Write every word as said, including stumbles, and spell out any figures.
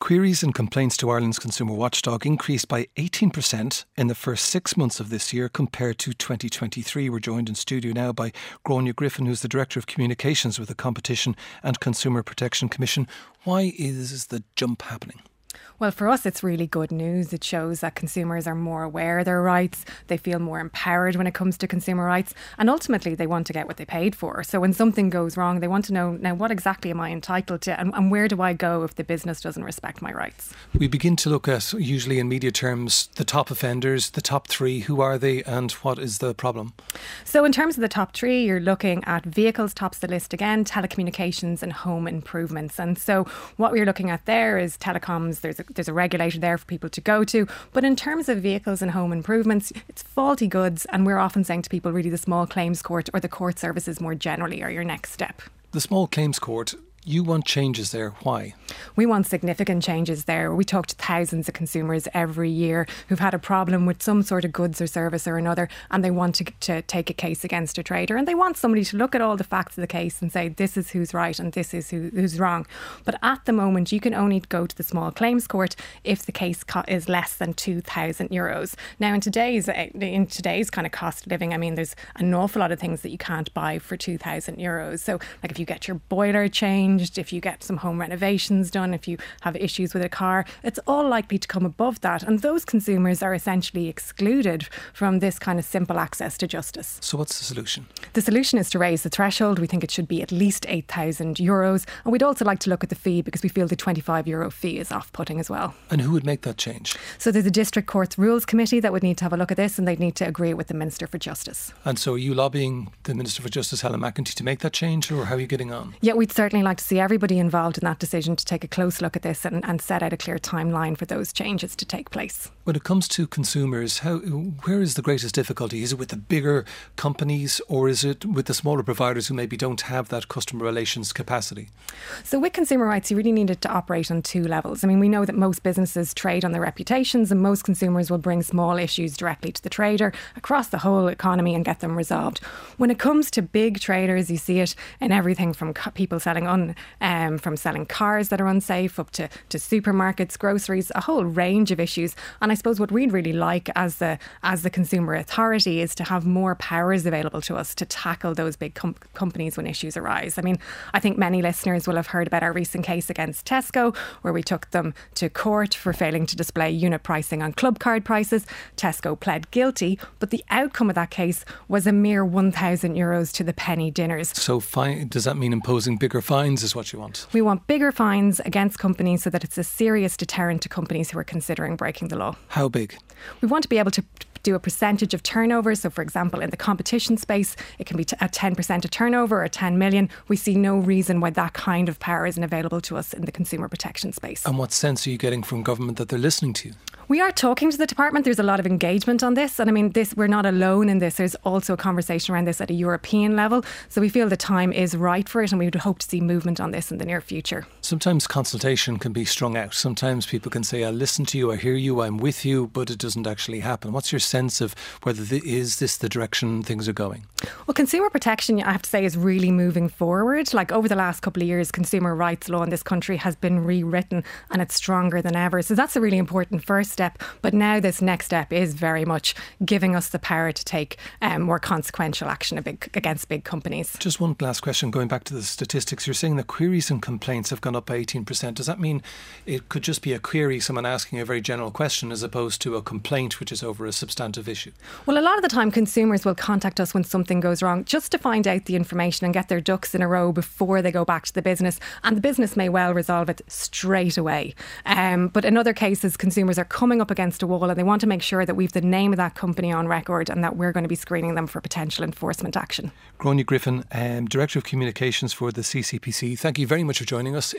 Queries and complaints to Ireland's Consumer Watchdog increased by eighteen percent in the first six months of this year compared to twenty twenty-three. We're joined in studio now by Gráinne Griffin, who's the Director of Communications with the Competition and Consumer Protection Commission. Why is the jump happening? Well, for us, it's really good news. It shows that consumers are more aware of their rights. They feel more empowered when it comes to consumer rights. And ultimately, they want to get what they paid for. So when something goes wrong, they want to know, now, what exactly am I entitled to? And, and where do I go if the business doesn't respect my rights? We begin to look at, usually in media terms, the top offenders, the top three. Who are they and what is the problem? So in terms of the top three, you're looking at vehicles, tops the list again, telecommunications and home improvements. And so what we're looking at there is telecoms. There's a There's a regulator there for people to go to. But in terms of vehicles and home improvements, it's faulty goods. And we're often saying to people, really, the small claims court or the court services more generally are your next step. The small claims court, you want changes there. Why? We want significant changes there. We talk to thousands of consumers every year who've had a problem with some sort of goods or service or another, and they want to, to take a case against a trader, and they want somebody to look at all the facts of the case and say this is who's right and this is who, who's wrong. But at the moment, you can only go to the small claims court if the case co- is less than two thousand euros. Now, in today's in today's kind of cost of living, I mean, there's an awful lot of things that you can't buy for two thousand euros. So, like if you get your boiler changed, if you get some home renovations done, if you have issues with a car, it's all likely to come above that. And those consumers are essentially excluded from this kind of simple access to justice. So what's the solution? The solution is to raise the threshold. We think it should be at least eight thousand euros. And we'd also like to look at the fee because we feel the twenty-five euro fee is off-putting as well. And who would make that change? So there's a District Court's Rules Committee that would need to have a look at this, and they'd need to agree with the Minister for Justice. And so are you lobbying the Minister for Justice, Helen McEntee, to make that change, or how are you getting on? Yeah, we'd certainly like to see everybody involved in that decision to take a close look at this and, and set out a clear timeline for those changes to take place. When it comes to consumers, how where is the greatest difficulty? Is it with the bigger companies or is it with the smaller providers who maybe don't have that customer relations capacity? So with consumer rights, you really need it to operate on two levels. I mean, we know that most businesses trade on their reputations, and most consumers will bring small issues directly to the trader across the whole economy and get them resolved. When it comes to big traders, you see it in everything from co- people selling on um, from selling cars that are unsafe up to, to supermarkets, groceries, a whole range of issues. And I suppose what we'd really like as the as the consumer authority is to have more powers available to us to tackle those big com- companies when issues arise. I mean, I think many listeners will have heard about our recent case against Tesco, where we took them to court for failing to display unit pricing on club card prices. Tesco pled guilty, but the outcome of that case was a mere one thousand euros to the penny dinners. So fine, does that mean imposing bigger fines is what you want? We want bigger fines against companies so that it's a serious deterrent to companies who are considering breaking the law. How big? We want to be able to do a percentage of turnover. So, for example, in the competition space, it can be t- at ten percent of turnover or ten million. We see no reason why that kind of power isn't available to us in the consumer protection space. And what sense are you getting from government that they're listening to you? We are talking to the department. There's a lot of engagement on this. And I mean, this we're not alone in this. There's also a conversation around this at a European level. So we feel the time is right for it, and we would hope to see movement on this in the near future. Sometimes consultation can be strung out. Sometimes people can say, I listen to you, I hear you, I'm with you, but it doesn't actually happen. What's your sense of whether the, is this the direction things are going? Well, consumer protection, I have to say, is really moving forward. Like over the last couple of years, consumer rights law in this country has been rewritten and it's stronger than ever. So that's a really important first step. But now this next step is very much giving us the power to take um, more consequential action big, against big companies. Just one last question, going back to the statistics. You're saying that queries and complaints have gone up by eighteen percent. Does that mean it could just be a query, someone asking a very general question, as opposed to a complaint, which is over a substantive issue? Well, a lot of the time consumers will contact us when something goes wrong just to find out the information and get their ducks in a row before they go back to the business. And the business may well resolve it straight away. Um, but in other cases, consumers are coming up against a wall and they want to make sure that we've the name of that company on record and that we're going to be screening them for potential enforcement action. Gráinne Griffin, um, Director of Communications for the C C P C, thank you very much for joining us.